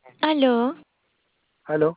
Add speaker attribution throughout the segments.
Speaker 1: Aló,
Speaker 2: Aló,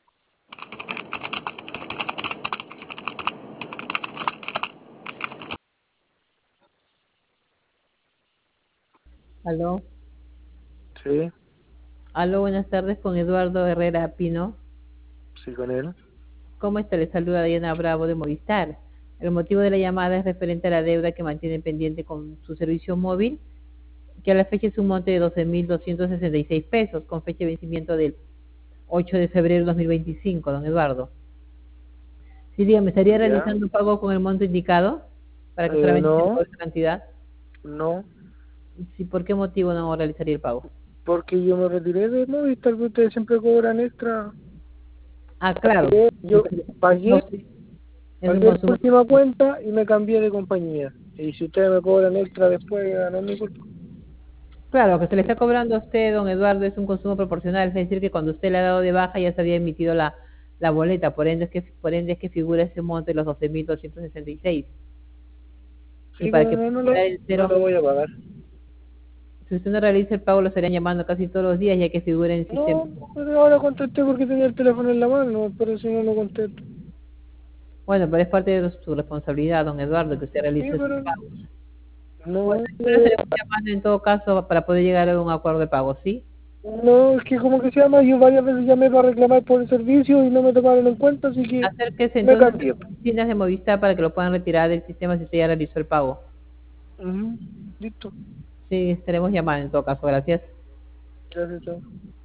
Speaker 3: Aló,
Speaker 2: sí,
Speaker 3: aló, buenas tardes con Eduardo Herrera Pino.
Speaker 2: sí, con él.
Speaker 3: ¿Cómo está? Le saluda Diana Bravo de Movistar. El motivo de la llamada es referente a la deuda que mantiene pendiente con su servicio móvil, que a la fecha es un monte de 12.266 pesos, con fecha de vencimiento del 8 de febrero de 2025, don Eduardo. Sí, dígame, ¿estaría
Speaker 2: Ya.
Speaker 3: realizando un pago con el monto indicado para que solamente se
Speaker 2: No,
Speaker 3: pague esa cantidad?
Speaker 2: no,
Speaker 3: Sí, ¿por qué motivo no realizaría el pago?
Speaker 2: porque yo me retiré de Movistar, que ustedes siempre cobran extra.
Speaker 3: Ah, claro,
Speaker 2: Yo
Speaker 3: no,
Speaker 2: pagué,
Speaker 3: sí, es un
Speaker 2: pagué la
Speaker 3: consumo.
Speaker 2: última cuenta y me cambié de compañía. Y si ustedes me cobran extra después, ya no es mi culpa.
Speaker 3: Claro, que se le está cobrando a usted, don Eduardo, es un consumo proporcional, es decir, que cuando usted le ha dado de baja ya se había emitido la boleta, por ende es que figura ese monto de los 12.266. Y
Speaker 2: Sí,
Speaker 3: para
Speaker 2: pero
Speaker 3: que
Speaker 2: no, no
Speaker 3: pueda
Speaker 2: lo,
Speaker 3: el
Speaker 2: no
Speaker 3: cero,
Speaker 2: lo voy a pagar.
Speaker 3: si usted no realiza el pago, lo estarían llamando casi todos los días, ya que figura en el sistema.
Speaker 2: No, pero ahora contesté porque tenía el teléfono en la mano, pero si no lo contesto.
Speaker 3: Bueno, pero es parte de su responsabilidad, don Eduardo, que usted
Speaker 2: Sí,
Speaker 3: realice sus
Speaker 2: pero
Speaker 3: pagos. Bueno,
Speaker 2: no,
Speaker 3: pero estaremos llamando en todo caso para poder llegar a un acuerdo de pago, ¿sí?
Speaker 2: no, es que como que se llama, yo varias veces llamé para reclamar por el servicio y no me tomaron en cuenta, así que
Speaker 3: Acérquese
Speaker 2: me
Speaker 3: entonces a
Speaker 2: cambié.
Speaker 3: las oficinas de Movistar para que lo puedan retirar del sistema si usted ya realizó el pago.
Speaker 2: Ujú, listo,
Speaker 3: Sí, estaremos llamando en todo caso, gracias.
Speaker 2: gracias, chao.